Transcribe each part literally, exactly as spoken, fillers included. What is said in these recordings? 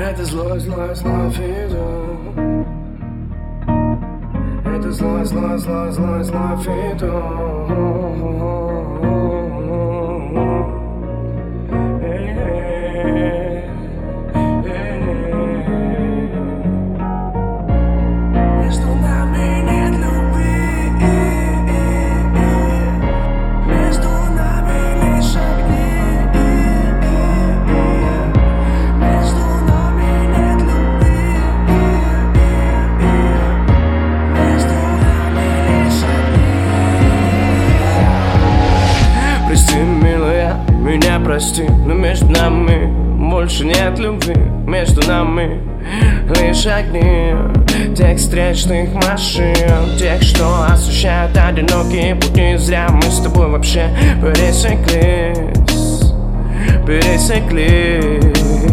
Это зло, зло, зло, фидо. Это зло, зло, зло, зло, зло, фидо. Прости, милая, меня прости, но между нами больше нет любви. Между нами лишь огни тех встречных машин, тех, что освещают одинокие пути. Зря мы с тобой вообще пересеклись, пересеклись.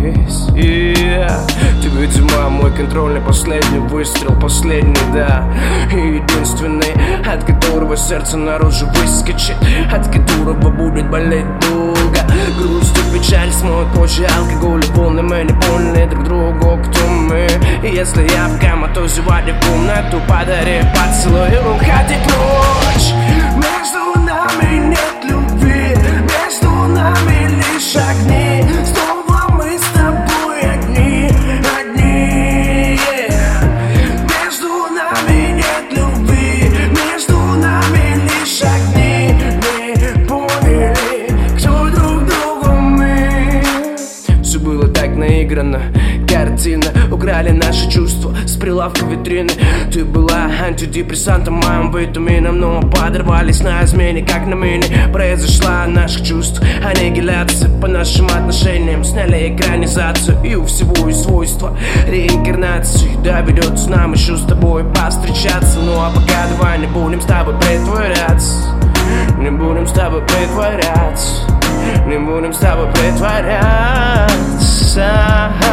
Yeah. Ты, видимо, мой контрольный последний выстрел, последний, да, и единственный, от которого сердце наружу выскочит, от которого будет болеть долго. Грусть и печаль смоют позже алкоголь и волны. Мы не поняли друг другу, кто мы. И если я в коматозе, вади в комнату, подари поцелуй и уходи прочь. Между нами нет любви, между нами лишь огни. Снова мы с тобой одни, одни, yeah. Между нами нет любви, между нами лишь огни. Мы поняли, кто друг другу мы. Все было так наиграно, картина. Украли наши чувства с прилавка витрины. Ты была антидепрессантом, моим витамином, но подорвались на измене, как на мине. Произошла наших чувств аннигиляция. По нашим отношениям сняли экранизацию. И у всего есть свойства реинкарнации. Доведется нам еще с тобой повстречаться. Ну а пока давай не будем с тобой притворяться. Не будем с тобой притворяться. Не будем с тобой притворяться.